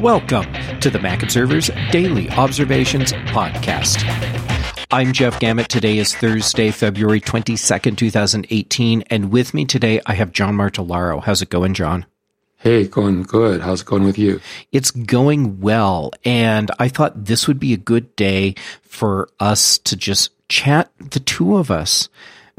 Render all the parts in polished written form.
Welcome to the Mac and Servers Daily Observations Podcast. I'm Jeff Gamet. Today is Thursday, February 22nd, 2018, and with me today I have John Martellaro. How's it going, John? Hey, going good. How's it going with you? It's going well, and I thought this would be a good day for us to just chat, the two of us,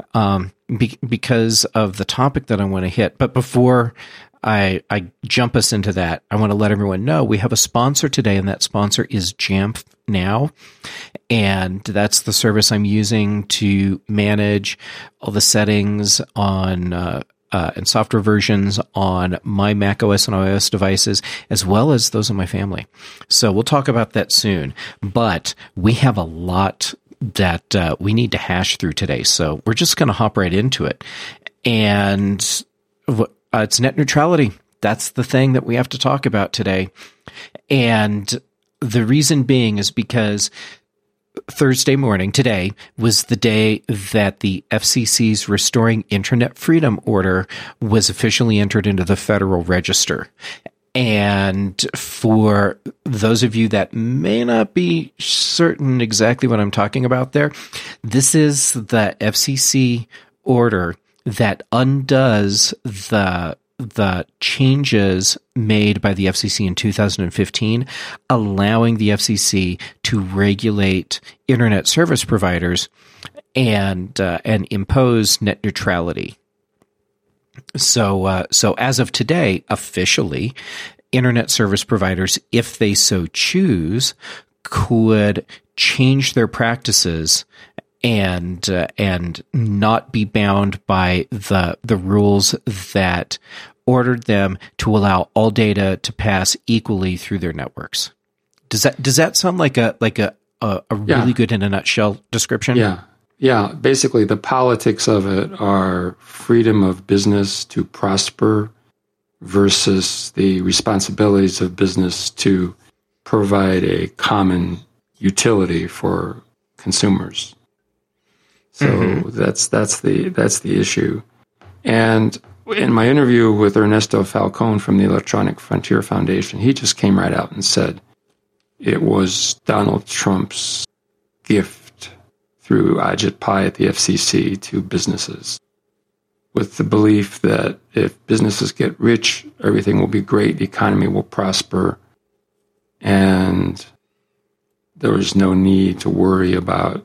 because of the topic that I want to hit. But before I jump us into that, I want to let everyone know we have a sponsor today, and that sponsor is Jamf Now. And that's the service I'm using to manage all the settings on and software versions on my Mac OS and iOS devices, as well as those of my family. So we'll talk about that soon. But we have a lot that we need to hash through today. So we're just going to hop right into it. And it's net neutrality. That's the thing that we have to talk about today. And the reason being is because Thursday morning, today, was the day that the FCC's Restoring Internet Freedom Order was officially entered into the Federal Register. And for those of you that may not be certain exactly what I'm talking about there, this is the FCC order that undoes the changes made by the FCC in 2015, allowing the FCC to regulate internet service providers and impose net neutrality. So as of today, officially, internet service providers, if they so choose, could change their practices and not be bound by the rules that ordered them to allow all data to pass equally through their networks. Does that sound like a really good in a nutshell description? Yeah. Basically, the politics of it are freedom of business to prosper versus the responsibilities of business to provide a common utility for consumers. So that's the issue. And in my interview with Ernesto Falcone from the Electronic Frontier Foundation, he just came right out and said it was Donald Trump's gift through Ajit Pai at the FCC to businesses, with the belief that if businesses get rich, everything will be great, the economy will prosper, and there is no need to worry about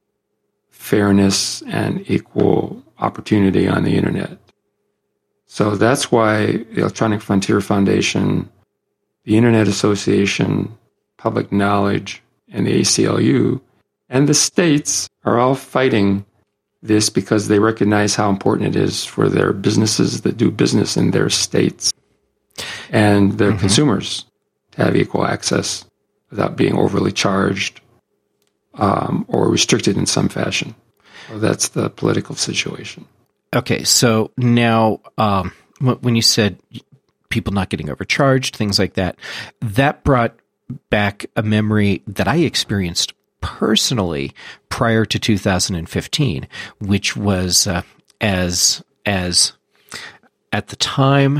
fairness and equal opportunity on the internet. So that's why the Electronic Frontier Foundation, the Internet Association, Public Knowledge, and the ACLU, and the states are all fighting this because they recognize how important it is for their businesses that do business in their states and their consumers to have equal access without being overly charged or restricted in some fashion. So that's the political situation. Okay, so now when you said people not getting overcharged, things like that, that brought back a memory that I experienced personally prior to 2015, which was as at the time,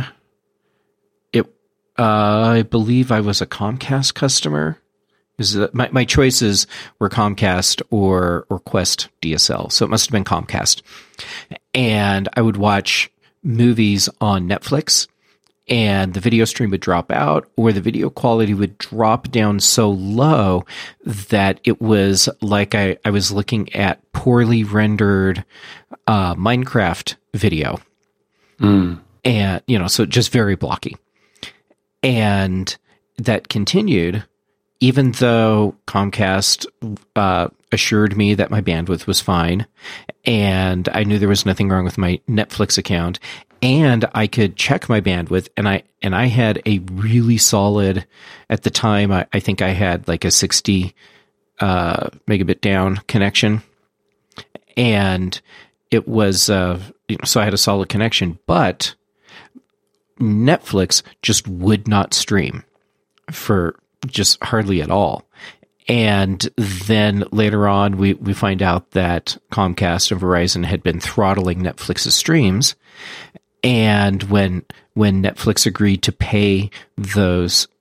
I believe I was a Comcast customer. My choices were Comcast or Qwest DSL, so it must have been Comcast. And I would watch movies on Netflix, and the video stream would drop out, or the video quality would drop down so low that it was like I was looking at poorly rendered Minecraft video. And, so just very blocky. And that continued, even though Comcast assured me that my bandwidth was fine, and I knew there was nothing wrong with my Netflix account, and I could check my bandwidth, and I had a really solid, at the time, I think I had like a 60 megabit down connection, and it was, so I had a solid connection, but Netflix just would not stream for just hardly at all. And then later on, we find out that Comcast and Verizon had been throttling Netflix's streams. And when Netflix agreed to pay those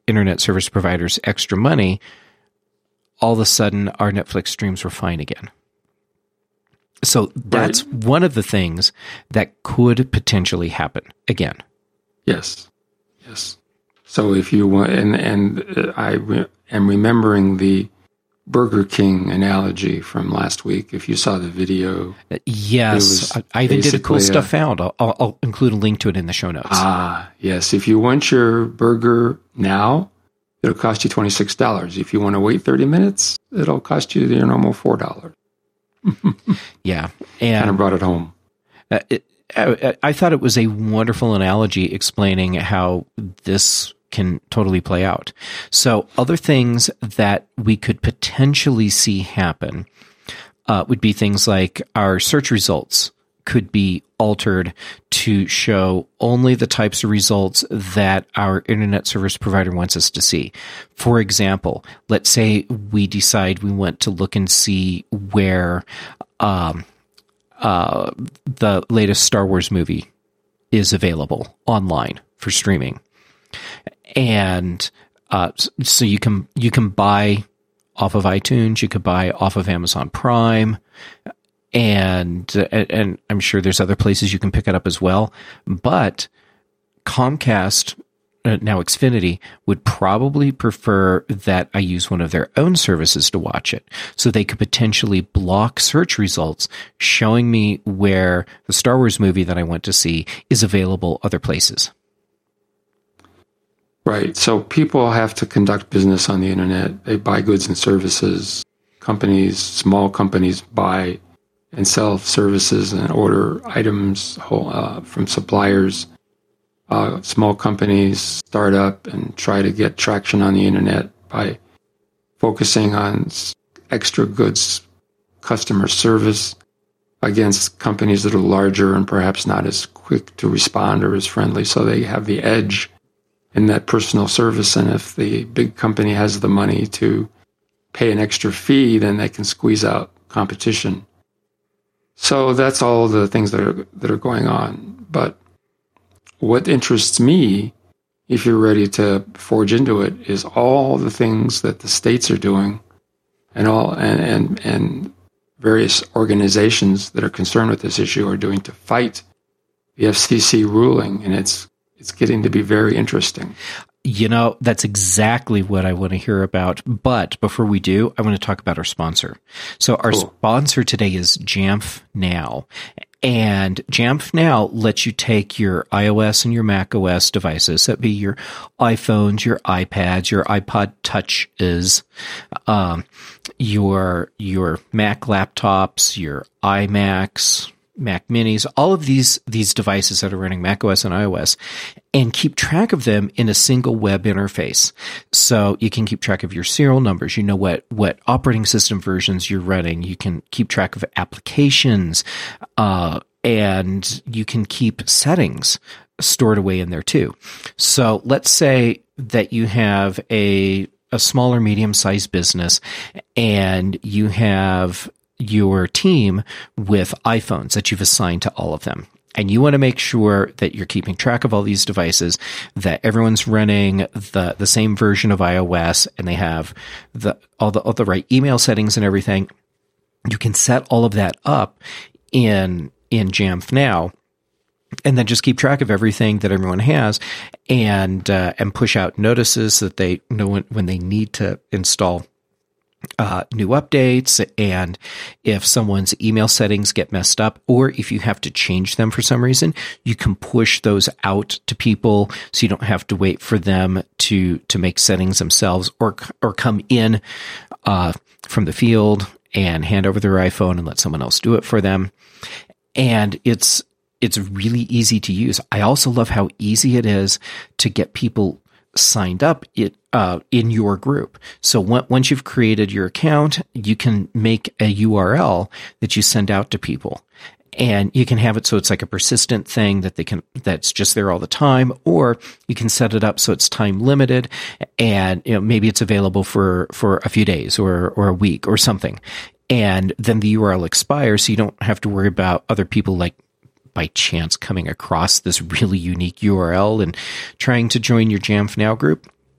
internet service providers extra money, all of a sudden our Netflix streams were fine again. So that's one of the things that could potentially happen again. Yes. So if you want, I am remembering the Burger King analogy from last week. If you saw the video, yes, I even did a cool stuff found. I'll include a link to it in the show notes. Yes. If you want your burger now, it'll cost you $26. If you want to wait 30 minutes, it'll cost you your normal $4. Yeah, and kind of brought it home. I thought it was a wonderful analogy explaining how this can totally play out. So other things that we could potentially see happen would be things like our search results could be altered to show only the types of results that our internet service provider wants us to see. For example, let's say we decide we want to look and see where the latest Star Wars movie is available online for streaming. And so you can buy off of iTunes, you could buy off of Amazon Prime, and I'm sure there's other places you can pick it up as well. But Comcast, now Xfinity, would probably prefer that I use one of their own services to watch it. So they could potentially block search results showing me where the Star Wars movie that I want to see is available other places. Right. So people have to conduct business on the internet. They buy goods and services. Companies, small companies, buy and sell services and order items from suppliers. Small companies start up and try to get traction on the internet by focusing on extra goods customer service against companies that are larger and perhaps not as quick to respond or as friendly. So they have the edge in that personal service. And if the big company has the money to pay an extra fee, then they can squeeze out competition. So that's all the things that are going on. But what interests me, if you're ready to forge into it, is all the things that the states are doing, and various organizations that are concerned with this issue are doing to fight the FCC ruling, and it's getting to be very interesting. You know, that's exactly what I want to hear about. But before we do, I want to talk about our sponsor. So our sponsor today is Jamf Now. And Jamf Now lets you take your iOS and your macOS devices, that'd be your iPhones, your iPads, your iPod Touches, your Mac laptops, your iMacs, Mac Minis, all of these devices that are running macOS and iOS, and keep track of them in a single web interface. So you can keep track of your serial numbers. You know what operating system versions you're running. You can keep track of applications, and you can keep settings stored away in there too. So let's say that you have a small or medium-sized business, and you have your team with iPhones that you've assigned to all of them. And you want to make sure that you're keeping track of all these devices, that everyone's running the same version of iOS, and they have all the right email settings and everything. You can set all of that up in Jamf Now, and then just keep track of everything that everyone has, and push out notices that they know when they need to install new updates, and if someone's email settings get messed up, or if you have to change them for some reason, you can push those out to people so you don't have to wait for them to make settings themselves, or come in from the field and hand over their iPhone and let someone else do it for them. And it's really easy to use. I also love how easy it is to get people signed up in your group. So once you've created your account, you can make a URL that you send out to people, and you can have it so it's like a persistent thing that's just there all the time, or you can set it up so it's time limited, and maybe it's available for a few days or a week or something, and then the URL expires, so you don't have to worry about other people like by chance coming across this really unique URL and trying to join your Jamf Now group.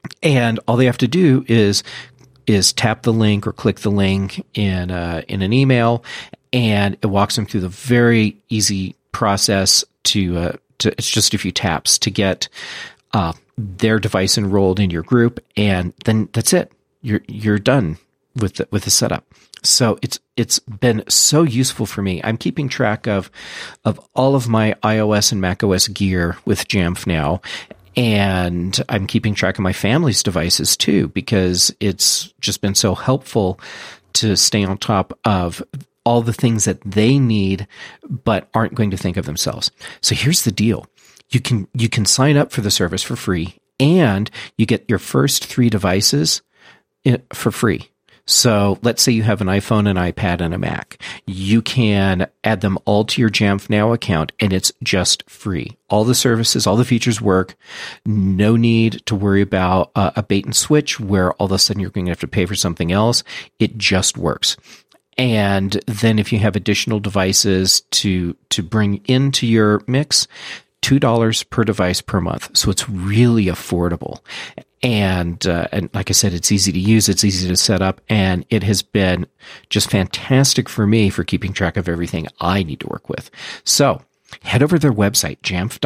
And all they have to do is tap the link or click the link in an email, and it walks them through the very easy process to it's just a few taps to get their device enrolled in your group, and then that's it. You're done with the setup. So it's been so useful for me. I'm keeping track of all of my iOS and macOS gear with Jamf now. And I'm keeping track of my family's devices too, because it's just been so helpful to stay on top of all the things that they need, but aren't going to think of themselves. So here's the deal. You can sign up for the service for free, and you get your first 3 devices for free. So let's say you have an iPhone, an iPad, and a Mac. You can add them all to your Jamf Now account, and it's just free. All the services, all the features work. No need to worry about a bait and switch where all of a sudden you're going to have to pay for something else. It just works. And then if you have additional devices to bring into your mix, $2 per device per month. So it's really affordable. And like I said, it's easy to use, it's easy to set up, and it has been just fantastic for me for keeping track of everything I need to work with. So head over to their website,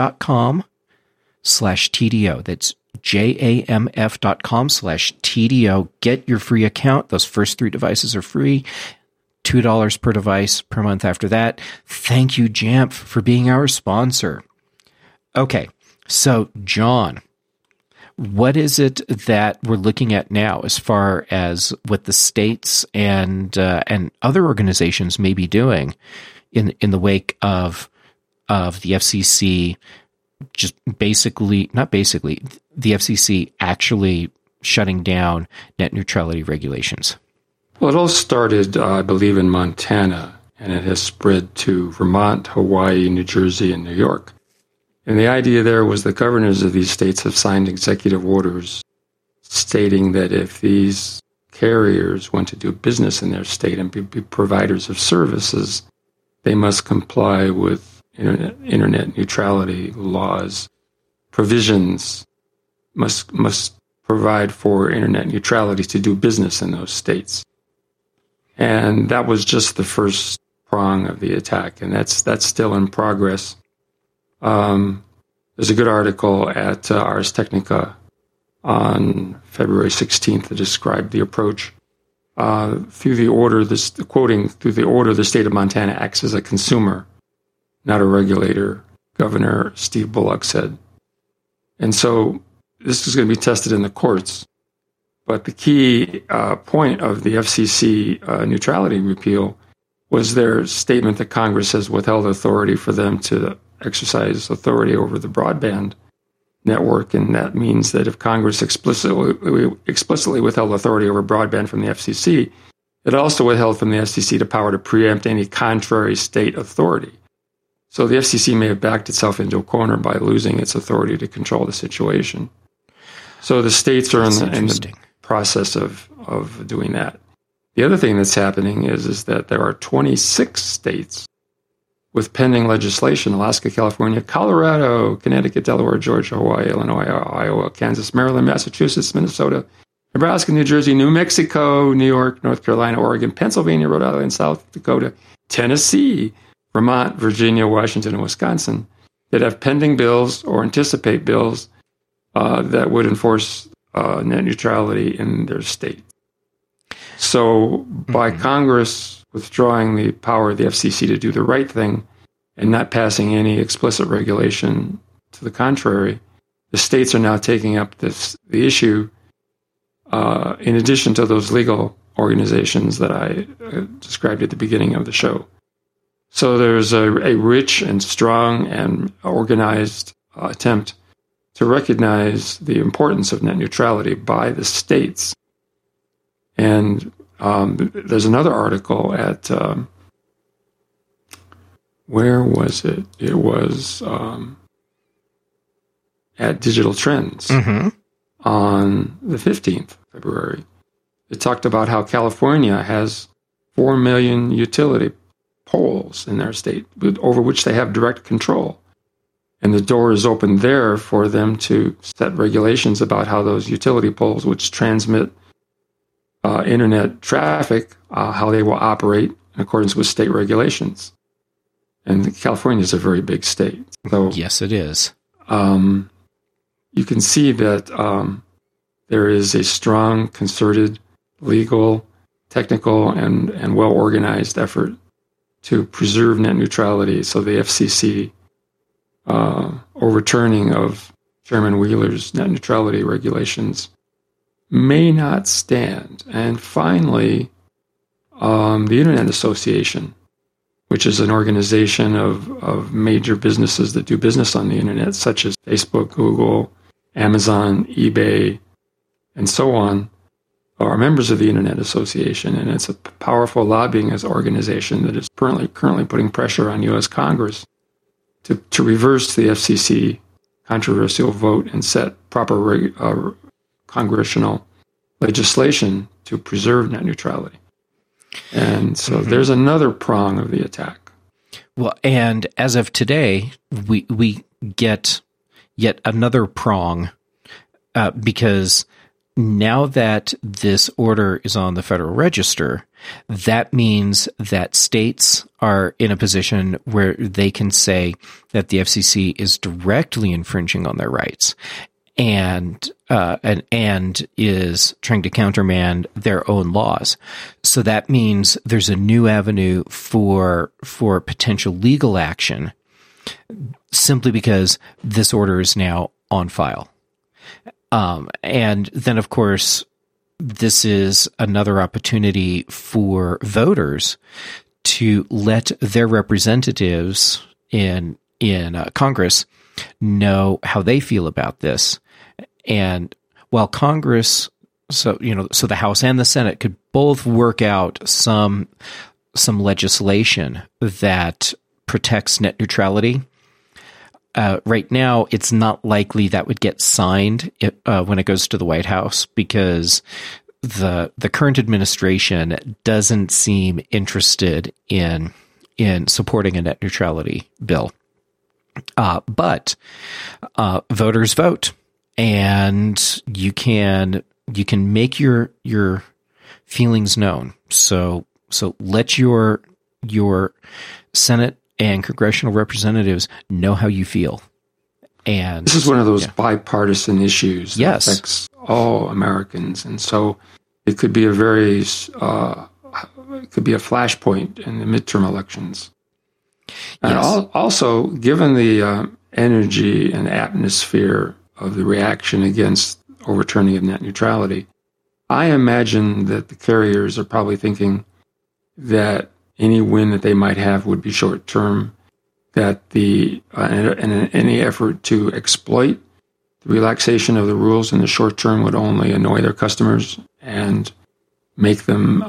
jamf.com/TDO. That's jamf.com/TDO. Get your free account. Those first 3 devices are free. $2 per device per month after that. Thank you, Jamf, for being our sponsor. Okay, so John, what is it that we're looking at now as far as what the states and other organizations may be doing in the wake of the FCC the FCC actually shutting down net neutrality regulations? Well, it all started, I believe, in Montana, and it has spread to Vermont, Hawaii, New Jersey, and New York. And the idea there was the governors of these states have signed executive orders stating that if these carriers want to do business in their state and be providers of services, they must comply with internet neutrality laws. Provisions must provide for internet neutrality to do business in those states. And that was just the first prong of the attack, and that's still in progress. There's a good article at Ars Technica on February 16th that described the approach. Through the order, the state of Montana acts as a consumer, not a regulator, Governor Steve Bullock said. And so this is going to be tested in the courts. But the key point of the FCC neutrality repeal was their statement that Congress has withheld authority for them to exercise authority over the broadband network, and that means that if Congress explicitly withheld authority over broadband from the FCC, it also withheld from the FCC the power to preempt any contrary state authority. So the FCC may have backed itself into a corner by losing its authority to control the situation. So the states are in the process of doing that. The other thing that's happening is that there are 26 states with pending legislation: Alaska, California, Colorado, Connecticut, Delaware, Georgia, Hawaii, Illinois, Iowa, Kansas, Maryland, Massachusetts, Minnesota, Nebraska, New Jersey, New Mexico, New York, North Carolina, Oregon, Pennsylvania, Rhode Island, South Dakota, Tennessee, Vermont, Virginia, Washington, and Wisconsin that have pending bills or anticipate bills that would enforce net neutrality in their state. So by Congress withdrawing the power of the FCC to do the right thing and not passing any explicit regulation to the contrary, the states are now taking up the issue in addition to those legal organizations that I described at the beginning of the show. So there's a rich and strong and organized attempt to recognize the importance of net neutrality by the states. And there's another article at, where was it? It was at Digital Trends on the 15th of February. It talked about how California has 4 million utility poles in their state over which they have direct control. And the door is open there for them to set regulations about how those utility poles, which transmit internet traffic, how they will operate in accordance with state regulations. And California is a very big state. So yes, it is. You can see that there is a strong, concerted, legal, technical, and well-organized effort to preserve net neutrality. So the FCC overturning of Chairman Wheeler's net neutrality regulations may not stand. And finally, the Internet Association, which is an organization of major businesses that do business on the Internet, such as Facebook, Google, Amazon, eBay, and so on, are members of the Internet Association. And it's a powerful lobbying organization that is currently putting pressure on U.S. Congress to reverse the FCC controversial vote and set proper congressional legislation to preserve net neutrality. And so there's another prong of the attack. Well, and as of today, we get yet another prong because now that this order is on the Federal Register, that means that states are in a position where they can say that the FCC is directly infringing on their rights and is trying to countermand their own laws. So that means there's a new avenue for potential legal action simply because this order is now on file. And then, of course, this is another opportunity for voters to let their representatives in Congress know how they feel about this. And while Congress, so the House and the Senate could both work out some legislation that protects net neutrality, right now, it's not likely that would get signed when it goes to the White House because the current administration doesn't seem interested in supporting a net neutrality bill. But voters vote, and you can make your feelings known. So let your Senate and congressional representatives know how you feel. And this is one of those bipartisan issues that affects all Americans. And so it could be a flashpoint in the midterm elections. And also, given the energy and atmosphere of the reaction against overturning of net neutrality, I imagine that the carriers are probably thinking that any win that they might have would be short-term, that any effort to exploit the relaxation of the rules in the short term would only annoy their customers and make them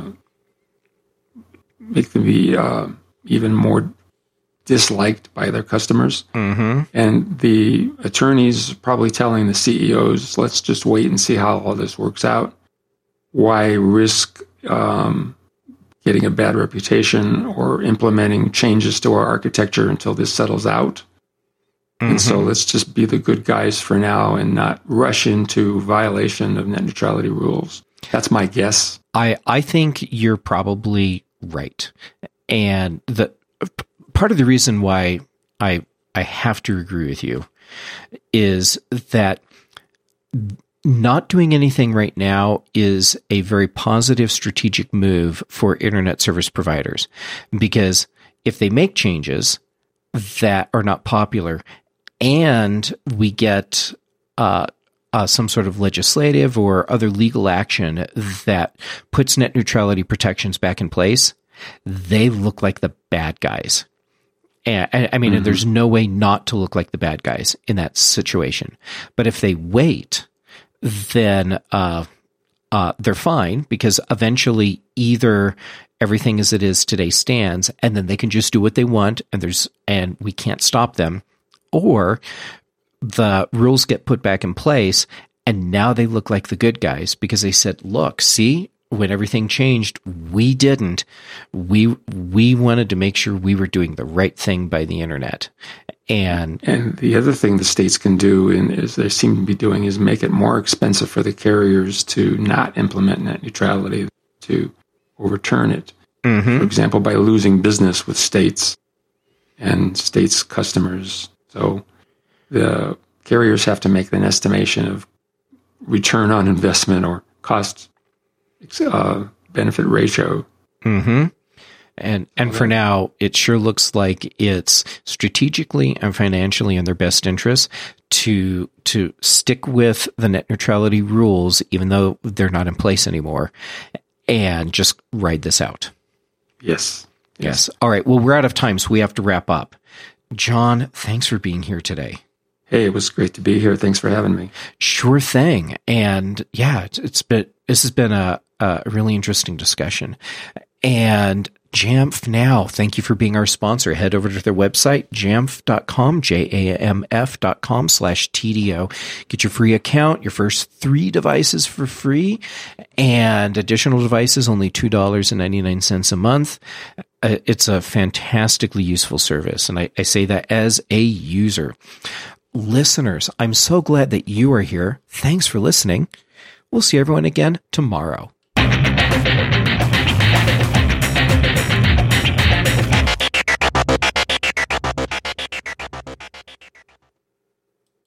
be even more disliked by their customers. Mm-hmm. And the attorneys probably telling the CEOs, let's just wait and see how all this works out. Why risk getting a bad reputation or implementing changes to our architecture until this settles out? Mm-hmm. And so let's just be the good guys for now and not rush into violation of net neutrality rules. That's my guess. I think you're probably right. And the part of the reason why I have to agree with you is that not doing anything right now is a very positive strategic move for internet service providers, because if they make changes that are not popular and we get some sort of legislative or other legal action that puts net neutrality protections back in place, they look like the bad guys. And I mean, mm-hmm. There's no way not to look like the bad guys in that situation. But if they wait, then they're fine, because eventually either everything as it is today stands and then they can just do what they want and we can't stop them, or the rules get put back in place and now they look like the good guys because they said, look, see, when everything changed, we didn't. We wanted to make sure we were doing the right thing by the internet. And the other thing the states can do, and as they seem to be doing, is make it more expensive for the carriers to not implement net neutrality, to overturn it. Mm-hmm. For example, by losing business with states and states' customers. So the carriers have to make an estimation of return on investment or cost benefit ratio. Mm-hmm. And for now, it sure looks like it's strategically and financially in their best interest to stick with the net neutrality rules, even though they're not in place anymore, and just ride this out. Yes. All right. Well, we're out of time, so we have to wrap up. John, thanks for being here today. Hey, it was great to be here. Thanks for having me. Sure thing. And yeah, this has been a really interesting discussion. And Jamf Now, thank you for being our sponsor. Head over to their website, jamf.com, jamf.com/TDO. Get your free account, your first 3 devices for free, and additional devices only $2.99 a month. It's a fantastically useful service, and I say that as a user. Listeners, I'm so glad that you are here. Thanks for listening. We'll see everyone again tomorrow.